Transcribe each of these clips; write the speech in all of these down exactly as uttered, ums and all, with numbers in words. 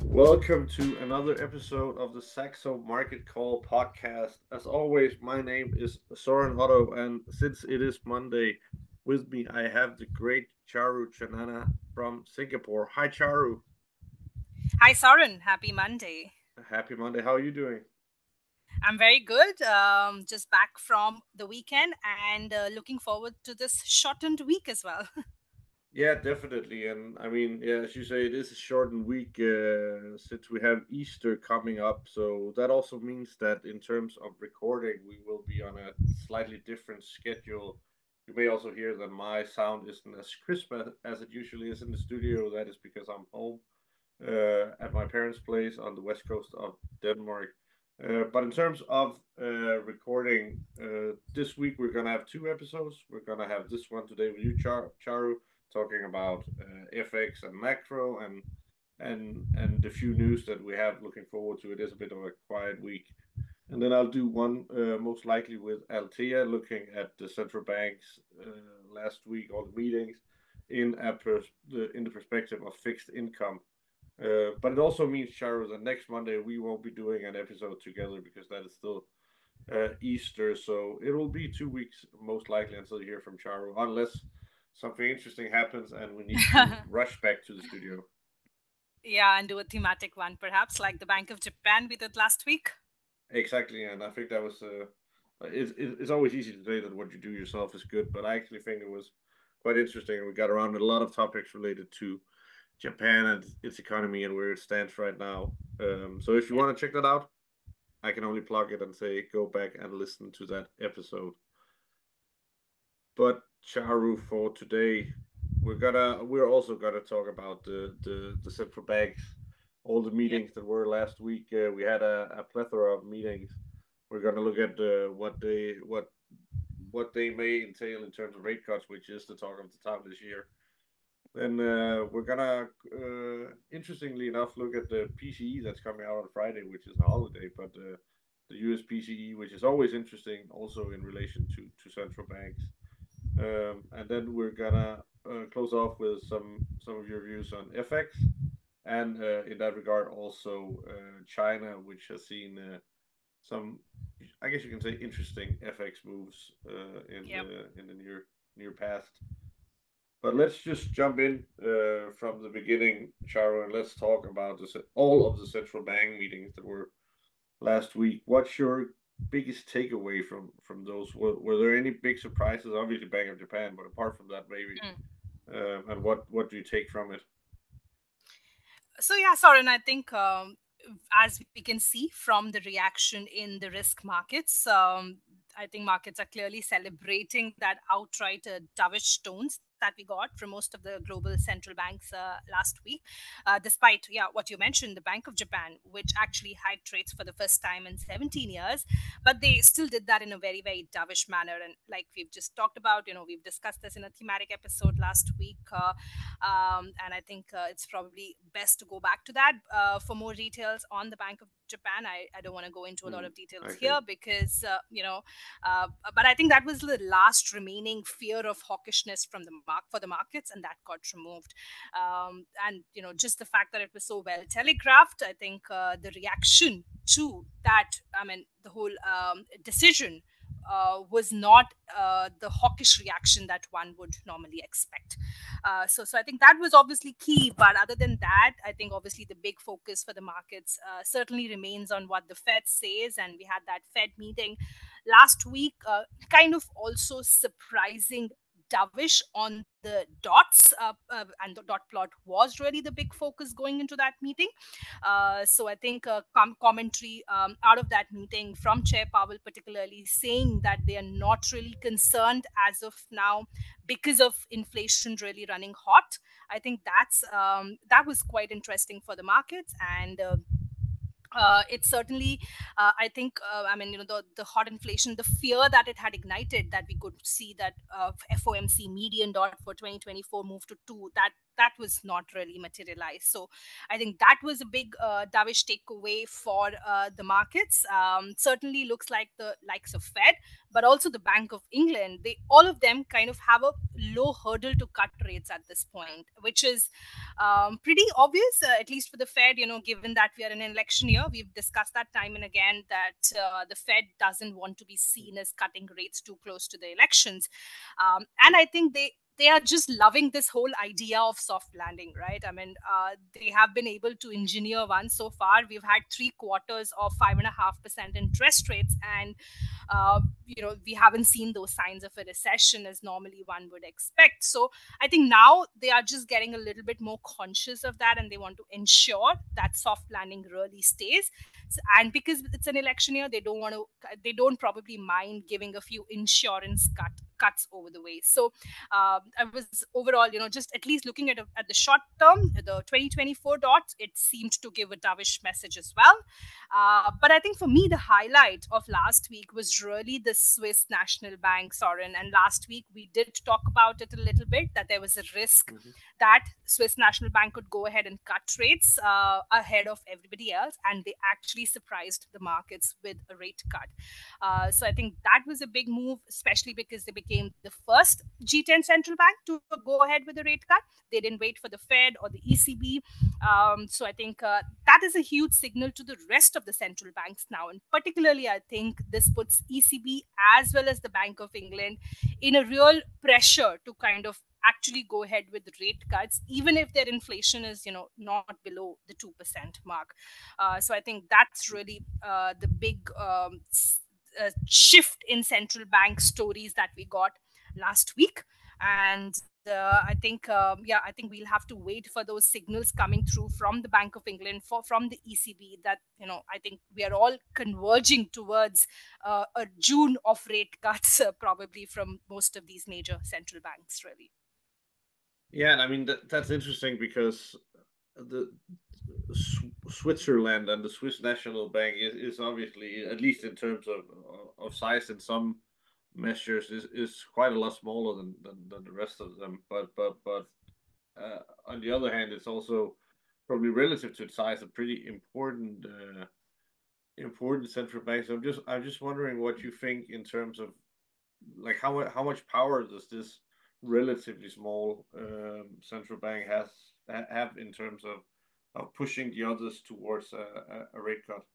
Welcome to another episode of the Saxo Market Call podcast. As always, my name is Soren Otto, and since it is Monday, with me I have the great Charu Chanana from Singapore. Hi, Charu. Hi, Soren. Happy Monday. Happy Monday. How are you doing? I'm very good. Um, just back from the weekend and uh, looking forward to this shortened week as well. Yeah, definitely. And I mean, yeah, as you say, it is a shortened week uh, since we have Easter coming up. So that also means that in terms of recording, we will be on a slightly different schedule. You may also hear that my sound isn't as crisp as, as it usually is in the studio. That is because I'm home uh, at my parents' place on the west coast of Denmark. Uh, but in terms of uh, recording, uh, this week we're gonna have two episodes. We're gonna have this one today with you, Char- Charu, talking about uh, F X and macro and and and the few news that we have. Looking forward to it. Is a bit of a quiet week, and then I'll do one uh, most likely with Altea, looking at the central banks uh, last week, all the meetings in a pers- the, in the perspective of fixed income. Uh, but it also means, Charu, that next Monday we won't be doing an episode together because that is still uh, Easter. So it will be two weeks most likely until you hear from Charu, unless something interesting happens and we need to rush back to the studio. Yeah, and do a thematic one, perhaps like the Bank of Japan we did last week. Exactly, and I think that was. Uh, it's, it's always easy to say that what you do yourself is good, but I actually think it was quite interesting, and we got around a lot of topics related to Japan and its economy and where it stands right now. Um, so if you Yeah. want to check that out, I can only plug it and say go back and listen to that episode. But Charu, for today, we're gonna we're also gonna talk about the the, the central banks, all the Yep. meetings that were last week. Uh, we had a, a plethora of meetings. We're gonna look at uh, what they what what they may entail in terms of rate cuts, which is the talk of the town this year. Then uh, we're gonna, uh, interestingly enough, look at the P C E that's coming out on Friday, which is a holiday, but uh, the U S P C E, which is always interesting, also in relation to to central banks. Um, and then we're gonna uh, close off with some some of your views on F X, and uh, in that regard, also uh, China, which has seen uh, some, I guess you can say, interesting F X moves uh, in Yep. the in the near near past. But let's just jump in uh, from the beginning, Charo, and let's talk about this, all of the central bank meetings that were last week. What's your biggest takeaway from from those? Were, were there any big surprises? Obviously, Bank of Japan, but apart from that, maybe. Mm. Um, and what what do you take from it? So, yeah, Soren, I think um, as we can see from the reaction in the risk markets, um, I think markets are clearly celebrating that outright uh, dovish tones that we got from most of the global central banks uh, last week. Uh, despite, yeah, what you mentioned, the Bank of Japan, which actually hiked rates for the first time in seventeen years, but they still did that in a very, very dovish manner. And like we've just talked about, you know, we've discussed this in a thematic episode last week. Uh, um, and I think uh, it's probably best to go back to that uh, for more details on the Bank of Japan. I, I don't want to go into a lot Mm, of details okay. here because, uh, you know, uh, but I think that was the last remaining fear of hawkishness from the mark for the markets, and that got removed. Um, and, you know, just the fact that it was so well telegraphed, I think uh, the reaction to that, I mean, the whole um, decision uh, was not uh, the hawkish reaction that one would normally expect. Uh, so, so I think that was obviously key. But other than that, I think obviously the big focus for the markets uh, certainly remains on what the Fed says. And we had that Fed meeting last week, uh, kind of also surprising dovish on the dots, uh, uh, and the dot plot was really the big focus going into that meeting. Uh, so I think uh, com- commentary um, out of that meeting from Chair Powell, particularly saying that they are not really concerned as of now because of inflation really running hot. I think that's um, that was quite interesting for the markets, and uh, Uh, it certainly, uh, I think, uh, I mean, you know, the, the hot inflation, the fear that it had ignited, that we could see that uh, F O M C median dot for twenty twenty-four moved to two, that that was not really materialized. So I think that was a big uh, dovish takeaway for uh, the markets. Um, certainly looks like the likes of Fed, but also the Bank of England, they all of them kind of have a low hurdle to cut rates at this point, which is um, pretty obvious, uh, at least for the Fed, you know, given that we are in an election year. We've discussed that time and again that uh, the Fed doesn't want to be seen as cutting rates too close to the elections. Um, and I think they they are just loving this whole idea of soft landing, right? I mean, uh, they have been able to engineer one so far. We've had three quarters of five and a half percent interest rates, and uh, you know, we haven't seen those signs of a recession as normally one would expect. So I think now they are just getting a little bit more conscious of that, and they want to ensure that soft landing really stays. So, and because it's an election year, they don't want to, they don't probably mind giving a few insurance cut cuts over the way. So um, I was overall, you know, just at least looking at a, at the short term, the twenty twenty-four dot, it seemed to give a dovish message as well. Uh, but I think for me, the highlight of last week was really the Swiss National Bank, Soren. And last week we did talk about it a little bit, that there was a risk Mm-hmm. that Swiss National Bank could go ahead and cut rates uh, ahead of everybody else, and they actually surprised the markets with a rate cut. Uh, so I think that was a big move, especially because they became the first G ten central bank to go ahead with a rate cut. They didn't wait for the Fed or the E C B. Um, so I think uh, that is a huge signal to the rest of the central banks now. And particularly, I think this puts E C B as well as the Bank of England in a real pressure to kind of actually go ahead with rate cuts, even if their inflation is, you know, not below the two percent mark. Uh, so I think that's really uh, the big um, uh, shift in central bank stories that we got last week. And uh, I think, um, yeah, I think we'll have to wait for those signals coming through from the Bank of England, for from the E C B. That, you know, I think we are all converging towards uh, a June of rate cuts, uh, probably from most of these major central banks, really. Yeah, and I mean that, that's interesting because the Switzerland and the Swiss National Bank is, is obviously, at least in terms of of size and some measures, is, is quite a lot smaller than, than, than the rest of them. But but but uh, on the other hand, it's also probably relative to its size a pretty important uh, important central bank. So I'm just I'm just wondering what you think in terms of, like, how how much power does this relatively small um, central bank has have in terms of of pushing the others towards a, a, a rate cut.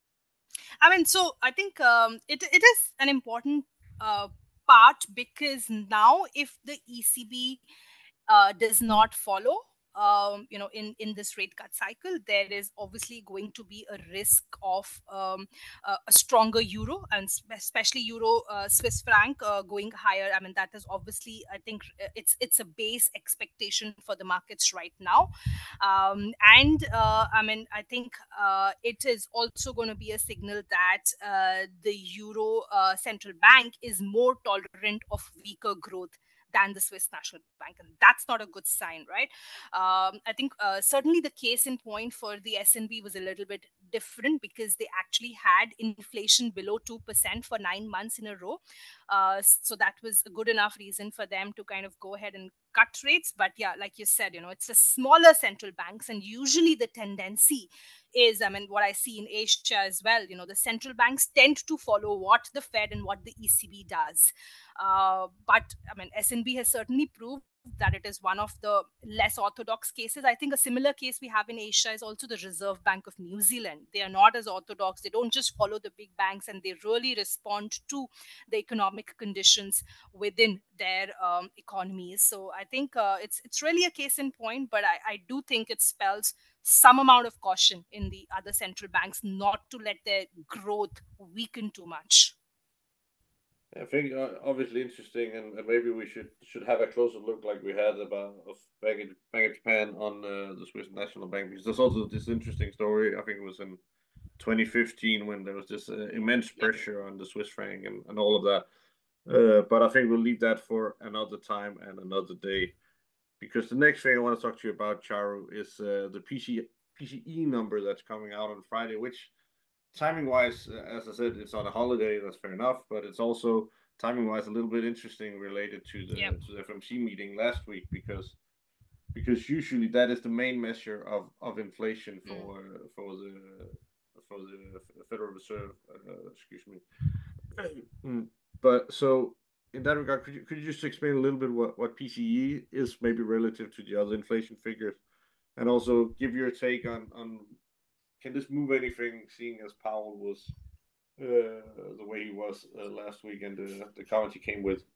I mean, so I think um, it it is an important uh, part, because now if the E C B uh, does not follow, um, you know, in in this rate cut cycle, there is obviously going to be a risk of um, uh, a stronger euro, and spe- especially euro uh, Swiss franc uh, going higher. I mean, that is obviously, I think, uh, it's it's a base expectation for the markets right now. Um, and uh, I mean, I think uh, it is also going to be a signal that uh, the euro uh, central bank is more tolerant of weaker growth than the Swiss National Bank, and that's not a good sign, right? Um, I think uh, certainly the case in point for the S N B was a little bit different, because they actually had inflation below two percent for nine months in a row. Uh, so that was a good enough reason for them to kind of go ahead and cut rates. But yeah, like you said, you know, it's a smaller central banks, and usually the tendency is, I mean, what I see in Asia as well, you know, the central banks tend to follow what the Fed and what the E C B does. Uh, but I mean, S N B has certainly proved that it is one of the less orthodox cases. I think a similar case we have in Asia is also the Reserve Bank of New Zealand. They are not as orthodox. They don't just follow the big banks, and they really respond to the economic conditions within their um, economies. So I think uh, it's it's really a case in point, but I, I do think it spells some amount of caution in the other central banks not to let their growth weaken too much. I think uh, obviously interesting, and, and maybe we should should have a closer look like we had about of Bank of, Bank of Japan on uh, the Swiss National Bank, because there's also this interesting story. I think it was in twenty fifteen when there was this uh, immense Yep. pressure on the Swiss franc and, and all of that. Uh, but I think we'll leave that for another time and another day, because the next thing I want to talk to you about, Charu, is uh, the P C P C E number that's coming out on Friday, which timing wise, as I said, it's on a holiday. That's fair enough, but it's also timing wise a little bit interesting related to Yep. the to the F M C meeting last week because because usually that is the main measure of, of inflation Mm. for for the for the Federal Reserve. Uh, excuse me. Mm. But so in that regard, could you could you just explain a little bit what, what P C E is, maybe relative to the other inflation figures, and also give your take on on can this move anything, seeing as Powell was uh, the way he was uh, last week and the the comments he came with.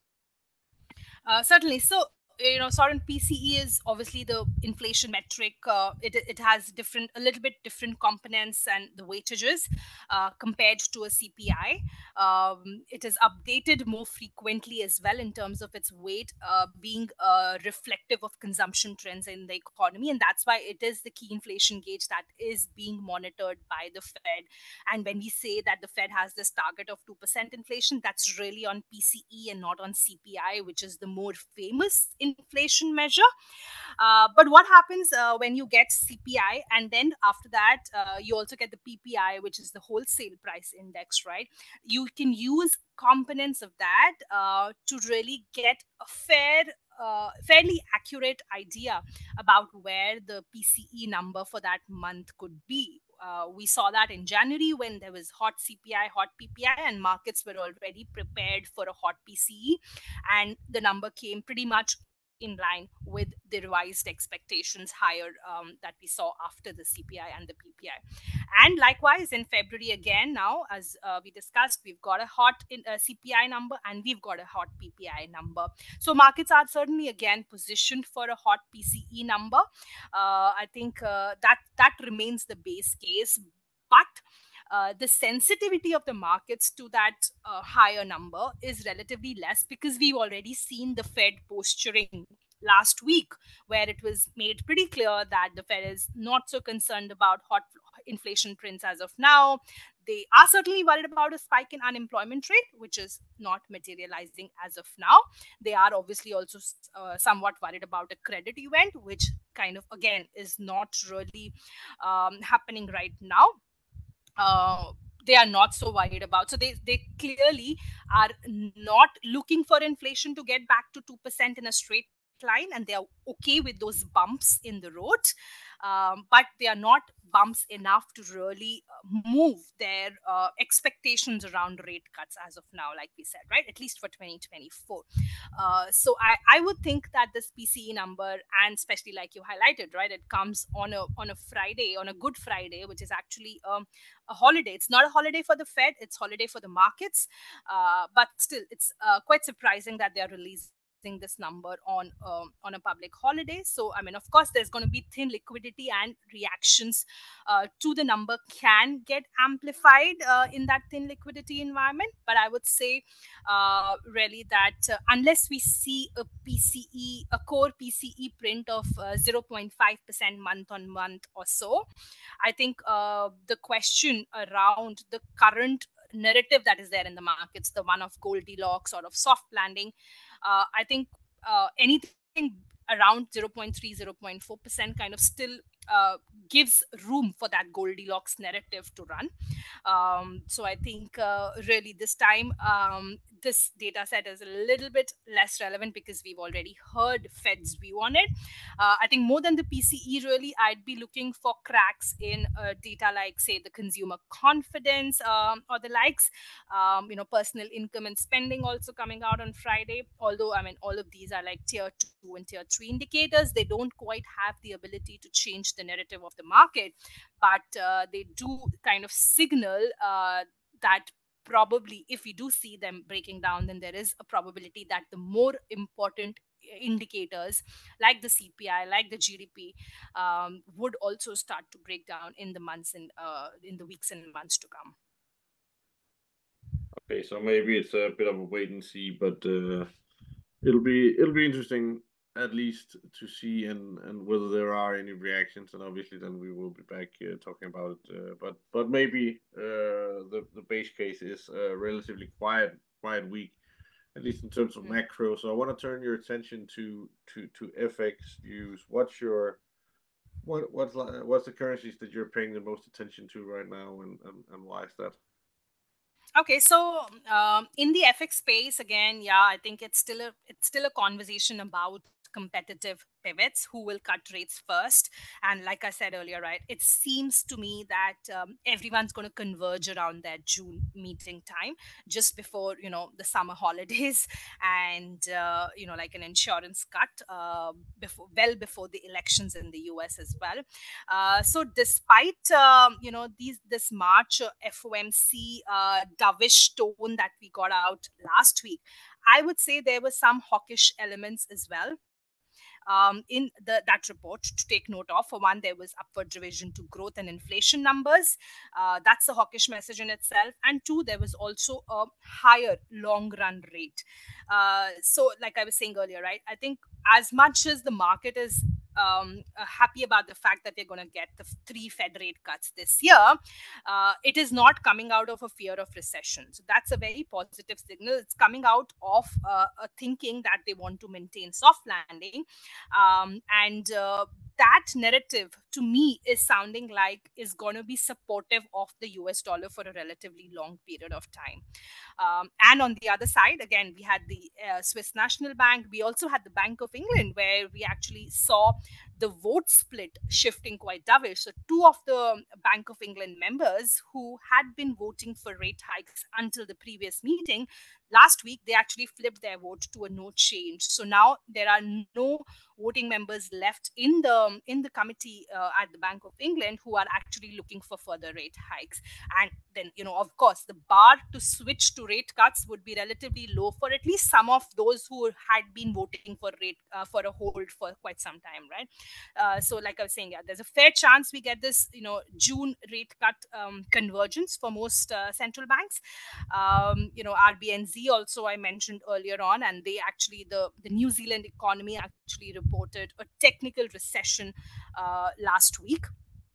Uh, certainly. So, you know, Soren, P C E is obviously the inflation metric. Uh, it, it has different, a little bit different components and the weightages uh, compared to a C P I. Um, it is updated more frequently as well in terms of its weight uh, being uh, reflective of consumption trends in the economy. And that's why it is the key inflation gauge that is being monitored by the Fed. And when we say that the Fed has this target of two percent inflation, that's really on P C E and not on C P I, which is the more famous inflation measure. Uh, but what happens uh, when you get C P I and then after that, uh, you also get the P P I, which is the wholesale price index, right? You can use components of that uh, to really get a fair uh, fairly accurate idea about where the P C E number for that month could be. Uh, we saw that in January when there was hot C P I, hot P P I, and markets were already prepared for a hot P C E, and the number came pretty much in line with the revised expectations higher um, that we saw after the C P I and the P P I. And likewise in February again, now as uh, we discussed, we've got a hot in, uh, C P I number and we've got a hot P P I number. So markets are certainly again positioned for a hot P C E number. Uh, I think uh, that that remains the base case, but uh, the sensitivity of the markets to that uh, higher number is relatively less because we've already seen the Fed posturing last week, where it was made pretty clear that the Fed is not so concerned about hot inflation prints as of now. They are certainly worried about a spike in unemployment rate, which is not materializing as of now. They are obviously also uh, somewhat worried about a credit event, which kind of again is not really um, happening right now. uh, they are not so worried about. So they, they clearly are not looking for inflation to get back to two percent in a straight line, and they are okay with those bumps in the road. Um, but they are not bumps enough to really uh, move their uh, expectations around rate cuts as of now, like we said, right? At least for twenty twenty-four. Uh, so I, I would think that this P C E number, and especially like you highlighted, right, it comes on a on a Friday, on a Good Friday, which is actually um, a holiday. It's not a holiday for the Fed; it's holiday for the markets. Uh, but still, it's uh, quite surprising that they are releasing this number on um, on a public holiday. So, I mean, of course, there's going to be thin liquidity, and reactions uh, to the number can get amplified uh, in that thin liquidity environment. But I would say, uh, really, that uh, unless we see a P C E, a core P C E print of uh, zero point five percent month on month or so, I think uh, the question around the current narrative that is there in the markets, the one of Goldilocks or of soft landing, uh, I think uh, anything around zero point three, zero point four percent kind of still uh, gives room for that Goldilocks narrative to run. Um, so I think uh, really this time, um, this data set is a little bit less relevant because we've already heard Fed's view on it. Uh, I think more than the P C E, really, I'd be looking for cracks in uh, data like, say, the consumer confidence um, or the likes. Um, you know, personal income and spending also coming out on Friday. Although, I mean, all of these are like tier two and tier three indicators. They don't quite have the ability to change the narrative of the market, but uh, they do kind of signal uh, that probably if we do see them breaking down, then there is a probability that the more important indicators like the C P I, like the G D P, um, would also start to break down in the months and uh, in the weeks and months to come. Okay, so maybe it's a bit of a wait and see, but uh, it'll be it'll be interesting at least to see and and whether there are any reactions, and obviously then we will be back uh, talking about it. Uh, but but maybe uh, the the base case is a relatively quiet quiet week, at least in terms of Mm. macro. So I want to turn your attention to to to F X news. What's your What what's li- what's the currencies that you're paying the most attention to right now, and and, and why is that? Okay, so um, in the F X space, again, yeah, I think it's still a it's still a conversation about competitive pivots who will cut rates first. And like I said earlier, right, it seems to me that um, everyone's going to converge around their June meeting time, just before, you know, the summer holidays, and uh, you know, like an insurance cut uh, before well before the elections in the U S as well. Uh, so despite um, you know these this March uh, F O M C uh, dovish tone that we got out last week, I would say there were some hawkish elements as well um, in the, that report to take note of. For one, there was upward revision to growth and inflation numbers. Uh, that's a hawkish message in itself. And two, there was also a higher long run rate. Uh, so, like I was saying earlier, right? I think as much as the market is um, uh, happy about the fact that we're going to get the three Fed rate cuts this year, uh, it is not coming out of a fear of recession. So that's a very positive signal. It's coming out of uh, a thinking that they want to maintain soft landing, um, and uh, that narrative to me is sounding like is going to be supportive of the U S dollar for a relatively long period of time. Um, and on the other side, again, we had the uh, Swiss National Bank. We also had the Bank of England, where we actually saw the vote split shifting quite dovish. So, two of the Bank of England members who had been voting for rate hikes until the previous meeting last week, they actually flipped their vote to a no change. So now there are no voting members left in the in the committee uh, at the Bank of England who are actually looking for further rate hikes. And then, you know, of course, the bar to switch to rate cuts would be relatively low for at least some of those who had been voting for rate uh, for a hold for quite some time, right? Uh, so, like I was saying, yeah, there's a fair chance we get this, you know, June rate cut um, convergence for most uh, central banks. Um, you know, R B N Z also I mentioned earlier on, and they actually the the New Zealand economy actually reported a technical recession uh, last week.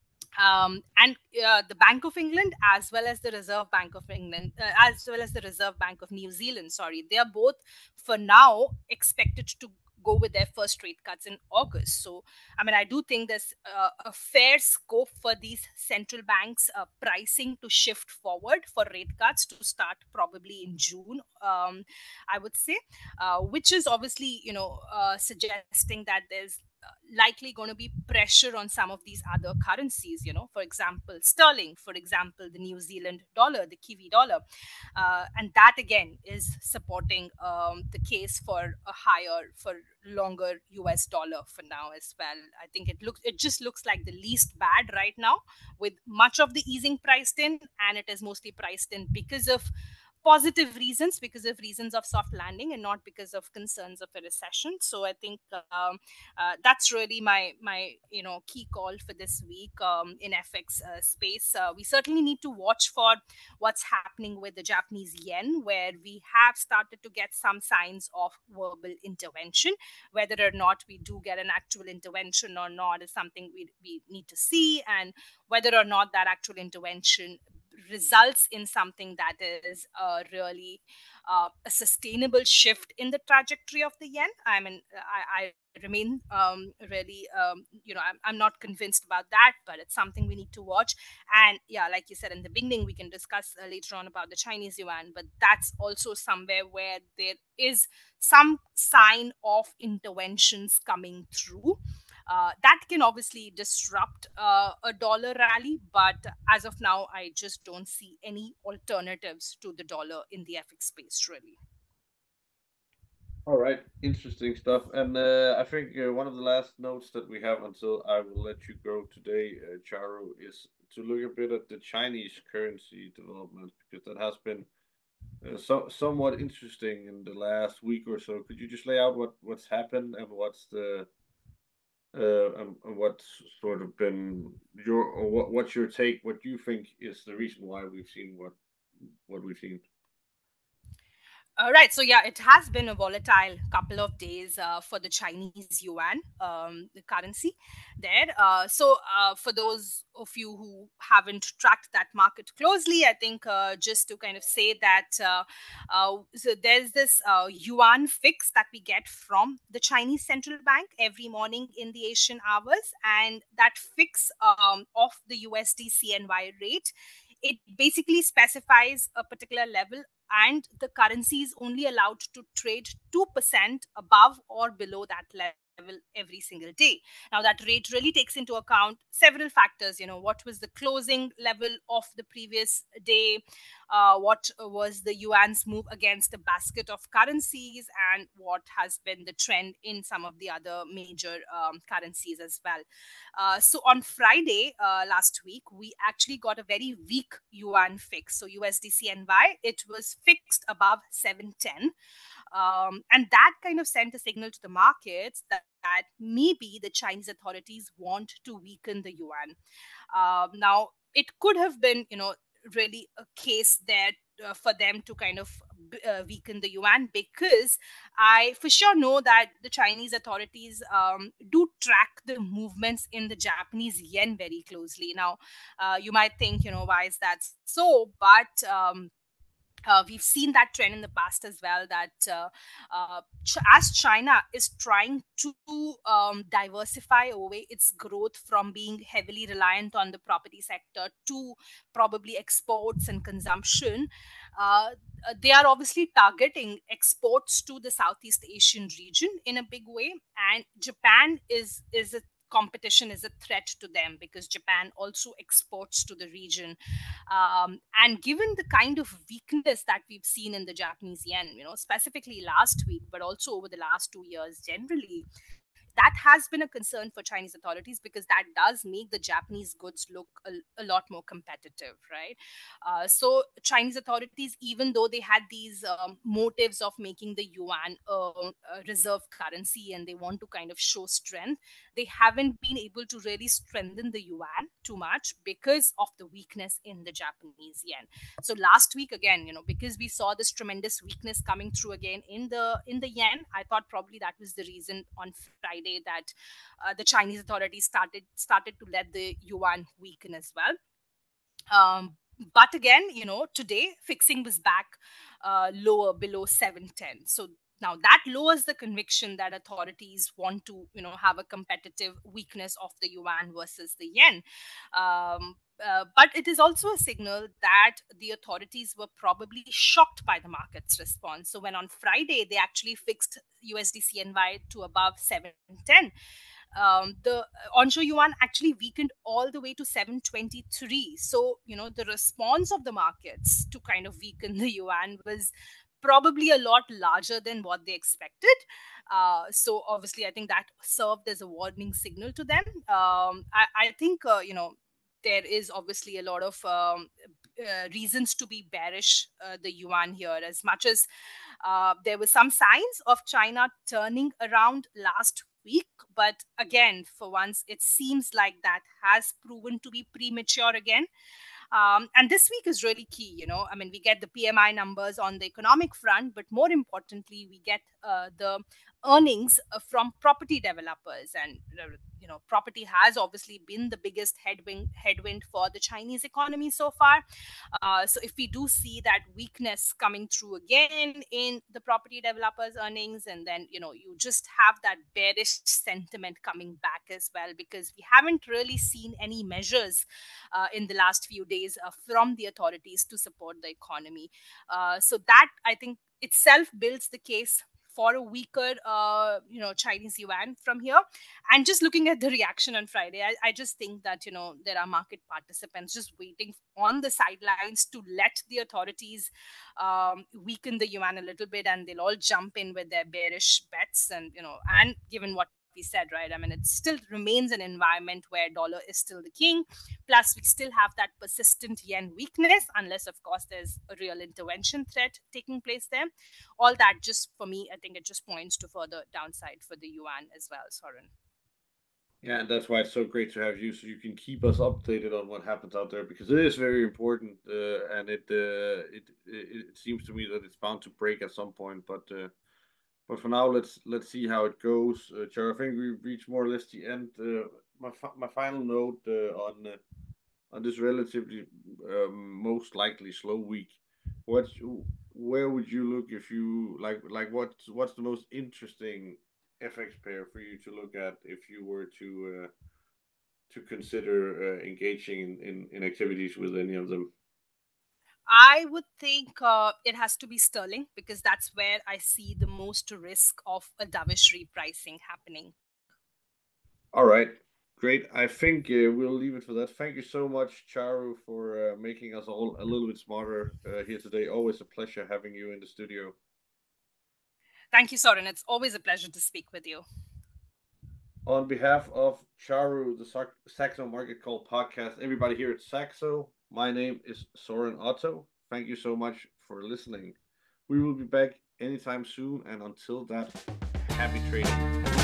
Um, and uh, the Bank of England, as well as the Reserve Bank of England, uh, as well as the Reserve Bank of New Zealand, sorry, they are both for now expected to go with their first rate cuts in August. So, I mean, I do think there's uh, a fair scope for these central banks uh, pricing to shift forward for rate cuts to start probably in June, um, I would say, uh, which is obviously, you know, uh, suggesting that there's uh, likely going to be pressure on some of these other currencies, you know, for example, sterling, for example, the New Zealand dollar, the Kiwi dollar. Uh, and that again is supporting um, the case for a higher, for longer U S dollar for now as well. I think it looks, it just looks like the least bad right now, with much of the easing priced in, and it is mostly priced in because of positive reasons, because of reasons of soft landing and not because of concerns of a recession. So I think um, uh, that's really my my you know key call for this week um, in F X uh, space. Uh, we certainly need to watch for what's happening with the Japanese yen, where we have started to get some signs of verbal intervention. Whether or not we do get an actual intervention or not is something we, we need to see, and whether or not that actual intervention results in something that is uh, really uh, a sustainable shift in the trajectory of the yen. I mean, I, I remain um, really, um, you know, I'm, I'm not convinced about that, but it's something we need to watch. And yeah, like you said in the beginning, we can discuss uh, later on about the Chinese yuan, but that's also somewhere where there is some sign of interventions coming through. Uh, that can obviously disrupt uh, a dollar rally, but as of now, I just don't see any alternatives to the dollar in the F X space, really. All right, interesting stuff. And uh, I think uh, one of the last notes that we have until I will let you go today, uh, Charo, is to look a bit at the Chinese currency development, because that has been uh, so somewhat interesting in the last week or so. Could you just lay out what what's happened, and what's the uh, and, and what's sort of been your, or what what's your take? What you think is the reason why we've seen what what we've seen? Uh, right. So yeah, it has been a volatile couple of days uh, for the Chinese yuan, um, the currency there. Uh, so uh, for those of you who haven't tracked that market closely, I think uh, just to kind of say that uh, uh, so there's this uh, yuan fix that we get from the Chinese central bank every morning in the Asian hours, and that fix um, of the U S D C N Y rate, it basically specifies a particular level, and the currency is only allowed to trade two percent above or below that level every single day. Now that rate really takes into account several factors. You know, what was the closing level of the previous day, uh, what was the yuan's move against a basket of currencies, and what has been the trend in some of the other major um, currencies as well. Uh, so on Friday uh, last week, we actually got a very weak yuan fix. So U S D C N Y, it was fixed above seven ten. Um, and that kind of sent a signal to the markets that, that maybe the Chinese authorities want to weaken the yuan. Um, now, it could have been, you know, really a case there uh, for them to kind of uh, weaken the yuan, because I for sure know that the Chinese authorities um, do track the movements in the Japanese yen very closely. Now, uh, you might think, you know, why is that so? But um, uh, we've seen that trend in the past as well, that uh, uh, ch- as China is trying to um, diversify away its growth from being heavily reliant on the property sector to probably exports and consumption, uh, uh, they are obviously targeting exports to the Southeast Asian region in a big way. And Japan is is a competition, is a threat to them, because Japan also exports to the region. Um, and given the kind of weakness that we've seen in the Japanese yen, you know, specifically last week, but also over the last two years generally, that has been a concern for Chinese authorities, because that does make the Japanese goods look a, a lot more competitive, right? Uh, so Chinese authorities, even though they had these um, motives of making the yuan uh, a reserve currency and they want to kind of show strength, they haven't been able to really strengthen the yuan too much because of the weakness in the Japanese yen. So last week again, you know, because we saw this tremendous weakness coming through again in the in the yen, I thought probably that was the reason on Friday that uh, the Chinese authorities started started to let the yuan weaken as well. Um, but again, you know, today fixing was back uh, lower below seven ten. So now that lowers the conviction that authorities want to, you know, have a competitive weakness of the yuan versus the yen. Um, uh, but it is also a signal that the authorities were probably shocked by the market's response. So when on Friday they actually fixed U S D C N Y to above seven ten, um, the onshore yuan actually weakened all the way to seven twenty-three. So, you know, the response of the markets to kind of weaken the yuan was probably a lot larger than what they expected. Uh, so, obviously, I think that served as a warning signal to them. Um, I, I think, uh, you know, there is obviously a lot of um, uh, reasons to be bearish uh, the yuan here, as much as uh, there were some signs of China turning around last week. But again, for once, it seems like that has proven to be premature again. Um, and this week is really key. You know, I mean, we get the P M I numbers on the economic front, but more importantly, we get uh, the earnings uh, from property developers. And uh, you know, property has obviously been the biggest headwind headwind for the Chinese economy so far. Uh, so if we do see that weakness coming through again in the property developers' earnings, and then, you know, you just have that bearish sentiment coming back as well, because we haven't really seen any measures uh, in the last few days uh, from the authorities to support the economy. Uh, so that, I think, itself builds the case for a weaker, uh, you know, Chinese yuan from here. And just looking at the reaction on Friday, I, I just think that, you know, there are market participants just waiting on the sidelines to let the authorities um, weaken the yuan a little bit, and they'll all jump in with their bearish bets. And, you know, and given what we said, right? I mean, it still remains an environment where dollar is still the king. Plus, we still have that persistent yen weakness, unless, of course, there's a real intervention threat taking place there. All that, just for me, I think it just points to further downside for the yuan as well, Soren. Yeah, and that's why it's so great to have you, so you can keep us updated on what happens out there because it is very important, uh, and it, uh, it it it seems to me that it's bound to break at some point. But uh, but for now, let's let's see how it goes. Uh, Char, I think we've reached more or less the end. Uh, my fi- my final note uh, on uh, on this relatively um, most likely slow week. What's where would you look if you like like what's what's the most interesting F X pair for you to look at if you were to uh, to consider uh, engaging in, in, in activities with any of them? I would think uh, it has to be sterling because that's where I see the most risk of a dovish repricing happening. All right, great. I think uh, we'll leave it for that. Thank you so much, Charu, for uh, making us all a little bit smarter uh, here today. Always a pleasure having you in the studio. Thank you, Soren. It's always a pleasure to speak with you. On behalf of Charu, the Saxo Market Call podcast, everybody here at Saxo, my name is Soren Otto. Thank you so much for listening. We will be back anytime soon, and until that, happy trading.